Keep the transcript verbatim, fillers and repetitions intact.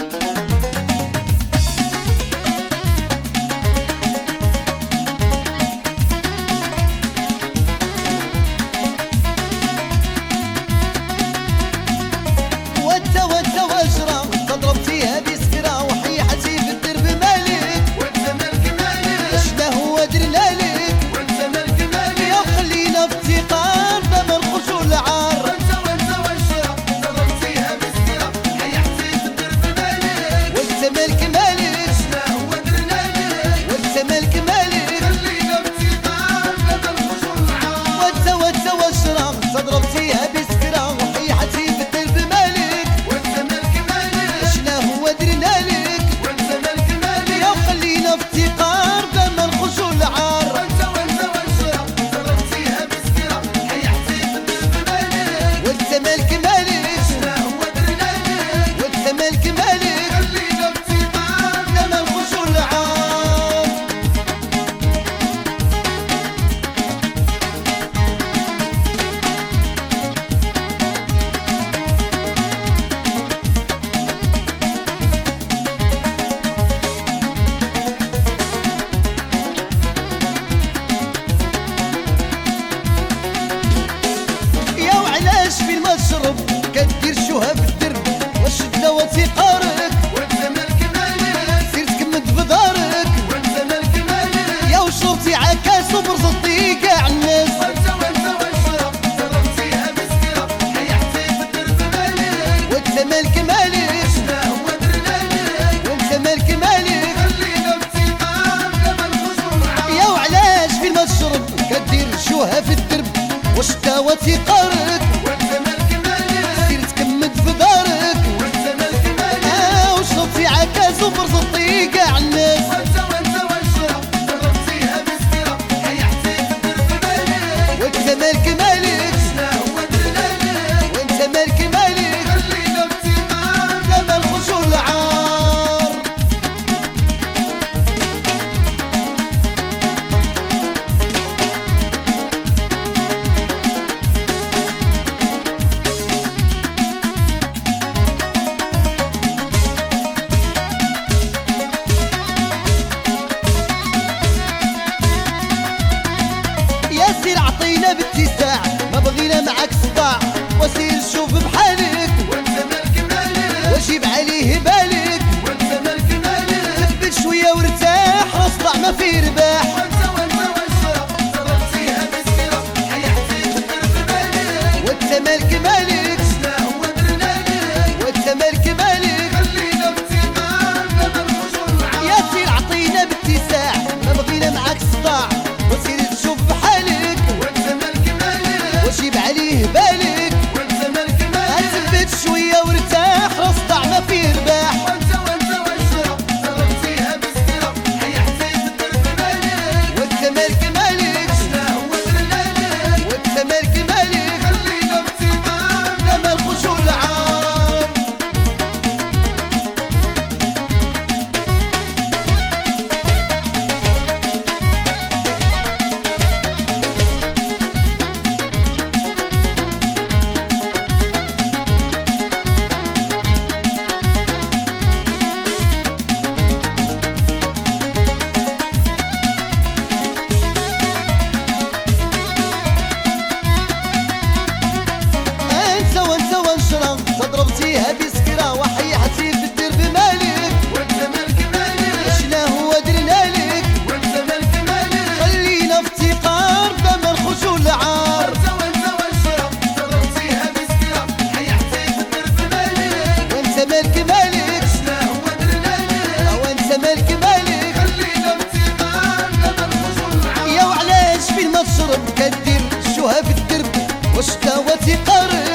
كدير شوها في الدرب والشدة وثقارك وانت مالك مالك سير تكمد في دارك وانت مالك مالك يا وشربتي عكاس وبرزطي كاع الناس وانت وانت والشرب شربتيها مسكرة حيحتي في الدرب مالك وانت مالك مالك شنا هو درنالك وانت مالك مالك خلينا بثقار لما نخرجوا معاك يا وعلاش في المشرب كدير شوها في الدرب والشدة وثقارك وبرزطي كاع الناس وانت وانت والشرب شربتيها مسكرة حيحتي في الدرب مالك وانت مالك مالك شنا هو درنالك وانت مالك مالك خلينا بثقار لما نخرجوا العار سير عطينا باتساع ما بغينا معاك صداع وسير شوف بحالك وانت مالك مالك وجيب عليه بالك وانت مالك مالك ثبت شويه وارتاح اصدع ما في رباح وانت وانت والشرب شربتيها مسكرة حيحتي في الدرب مالك وانت مالك مالك شنا هو درنالك وانت مالك مالك خلينا بثقار لما نخرجوا معاك يا سير عطينا باتساع ما بغينا معاك صداع وسير تشوف بحالك وجيب عليه بالك وانت مالك مالك ثبت شويه وارتاح اصدع ما في رباح وانت وانت والشرب شربتيها مسكرة حيحتي في الدرب مالك وانت مالك مالك شنا هو درنالك وانت مالك مالك خلينا بثقار لما نخرجوا العار ضربتيها بسكرة وحيحتي في الدرب مالك وانت مالك مالك شنا هو درنالك وانت مالك مالك خلينا في افتقار لما نخرجوا العار وانت وانت والشرب ضربتيها بسكرة حيحتي في الدرب مالك وانت مالك مالك شنا هو درنالك وانت مالك مالك خلينا في افتقار لما نخرجوا العار يا وعلاش في المشرب كدير شوها في الدرب والشتا وثقارك